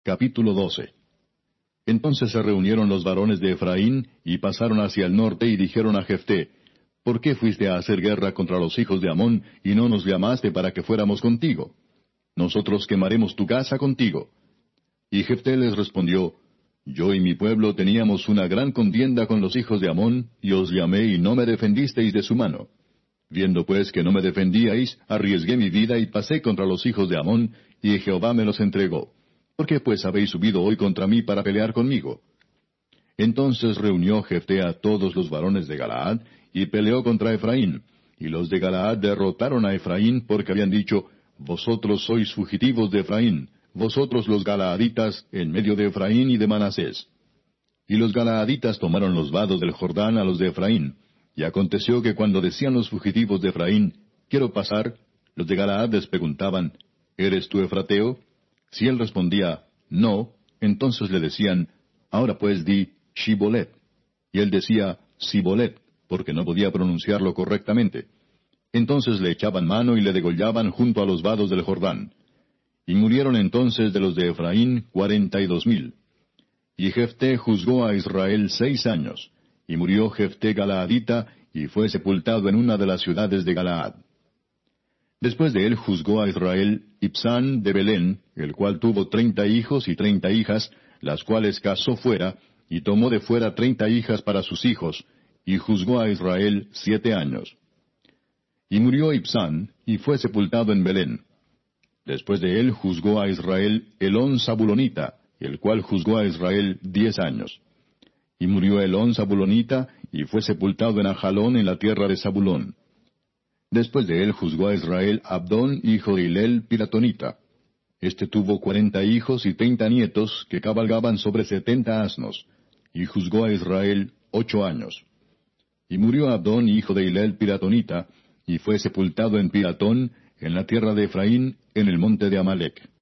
Capítulo 12. Entonces se reunieron los varones de Efraín, y pasaron hacia el norte, y dijeron a Jefté: ¿Por qué fuiste a hacer guerra contra los hijos de Amón, y no nos llamaste para que fuéramos contigo? Nosotros quemaremos tu casa contigo. Y Jefté les respondió: Yo y mi pueblo teníamos una gran contienda con los hijos de Amón, y os llamé y no me defendisteis de su mano. Viendo pues que no me defendíais, arriesgué mi vida y pasé contra los hijos de Amón, y Jehová me los entregó. ¿Por qué pues habéis subido hoy contra mí para pelear conmigo? Entonces reunió Jefté a todos los varones de Galaad, y peleó contra Efraín. Y los de Galaad derrotaron a Efraín, porque habían dicho: Vosotros sois fugitivos de Efraín, vosotros los galaaditas, en medio de Efraín y de Manasés. Y los galaaditas tomaron los vados del Jordán a los de Efraín. Y aconteció que cuando decían los fugitivos de Efraín: Quiero pasar, los de Galaad les preguntaban: ¿Eres tú efrateo? Si él respondía: No, entonces le decían: Ahora pues di Shibolet. Y él decía Sibolet, porque no podía pronunciarlo correctamente. Entonces le echaban mano y le degollaban junto a los vados del Jordán. Y murieron entonces de los de Efraín 42,000. Y Jefté juzgó a Israel 6 años. Y murió Jefté galaadita, y fue sepultado en una de las ciudades de Galaad. Después de él juzgó a Israel Ibsán de Belén, el cual tuvo 30 hijos y 30 hijas, las cuales casó fuera, y tomó de fuera 30 hijas para sus hijos, y juzgó a Israel 7 años. Y murió Ibsán, y fue sepultado en Belén. Después de él juzgó a Israel Elón Zabulonita, el cual juzgó a Israel 10 años. Y murió Elón Zabulonita, y fue sepultado en Ajalón, en la tierra de Zabulón. Después de él juzgó a Israel Abdón, hijo de Hilel, piratonita. Este tuvo 40 hijos y 30 nietos, que cabalgaban sobre 70 asnos. Y juzgó a Israel 8 años. Y murió Abdón, hijo de Hilel, piratonita, y fue sepultado en Piratón, en la tierra de Efraín, en el monte de Amalec.